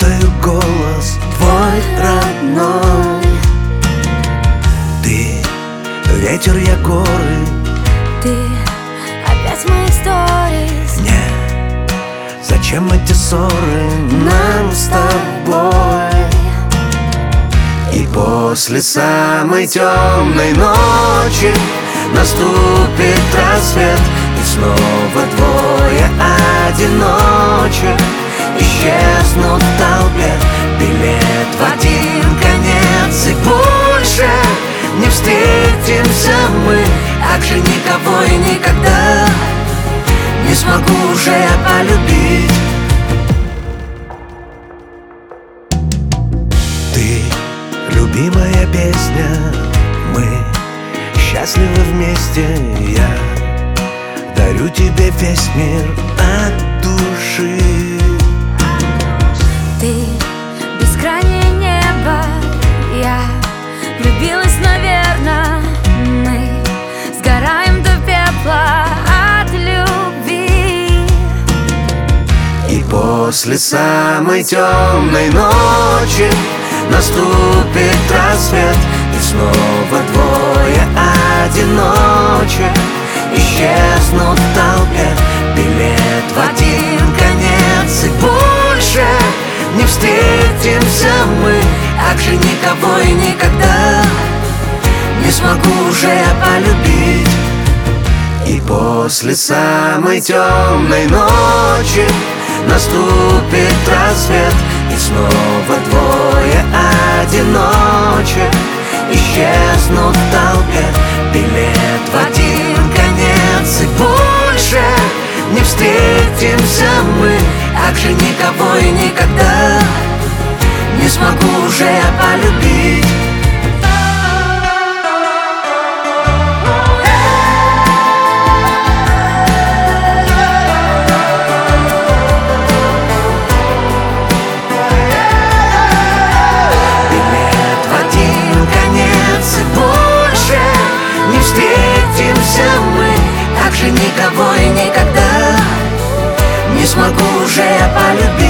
слушаю голос твой родной. Ты ветер, я горы. Ты опять в моих сторис. Мне зачем эти ссоры нам с тобой? И после самой темной ночи наступит рассвет, и снова двое одиночек исчезнут в толпе. Билет в один конец, и больше не встретимся мы. Так же никого и никогда не смогу уже я полюбить. Ты любимая песня, мы счастливы вместе. Я дарю тебе весь мир от души. Ты бескрайнее небо, я влюбилась, наверно. Мы сгораем до пепла от любви. И после самой темной ночи наступит рассвет, и снова двое одиночек исчезнут в толпе. Билет в один конец, и больше не встретимся мы. Так же никого и никогда не смогу уже я полюбить. И после самой темной ночи наступит рассвет, и снова двое одиночек исчезнут в толпе. Билет в один конец, и больше не встретимся мы. Так же никого и никогда не смогу уже я полюбить. Никого и никогда не смогу уже я полюбить.